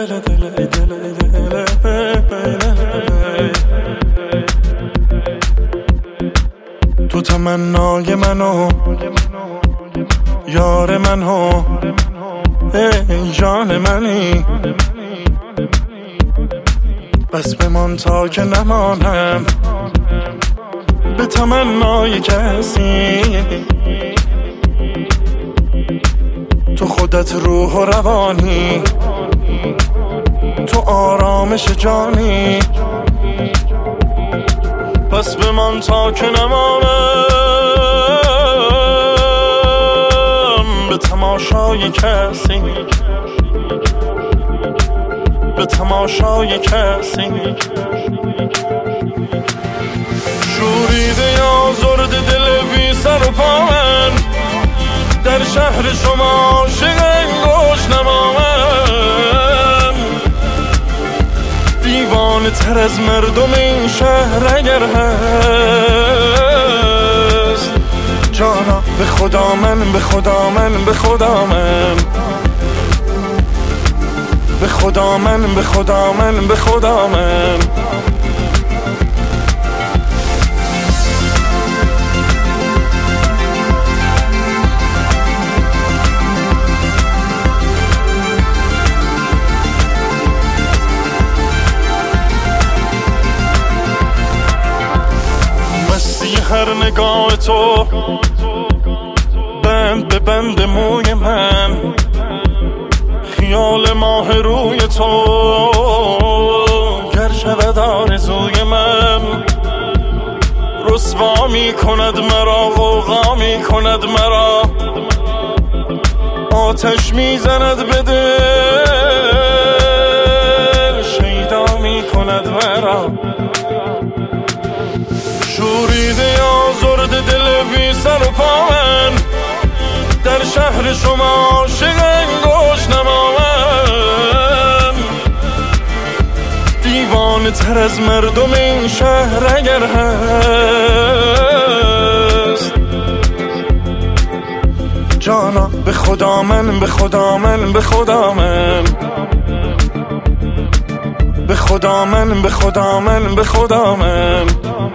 تو تمنای منو یار منو ای جان منی، بس بمان تا که نمانم به تمنای کسی. تو خودت روح و روانی، تو آرامش جانی، پس بمان تا که نمانم به تماشای کسی، به تماشای کسی. شوریده یا زرد دل بی سر و پا من، در شهر شما عاشق انگوش نما من، دیوانه تر از مردم این شهر اگر هست. جانا به خدا من، به خدا من، به خدا من، به خدا من، به خدا من، به خدا من. مستی هر نگاه تو، بند به بند موی من، خیال ماه روی تو گر شود آرزوی من. رسوا می کند مرا، غوغا می کند مرا، آتش می زند به دل، شیدا می کند مرا. شوریده آزرد دل بی سر و پا من، در شهر شما عاشق انگوش نما من، دیوانه تر از مردم این شهر اگر هست. جانا به خدا من، به خدا من، به خدا من، به خدا من، به خدا من، به خدا من.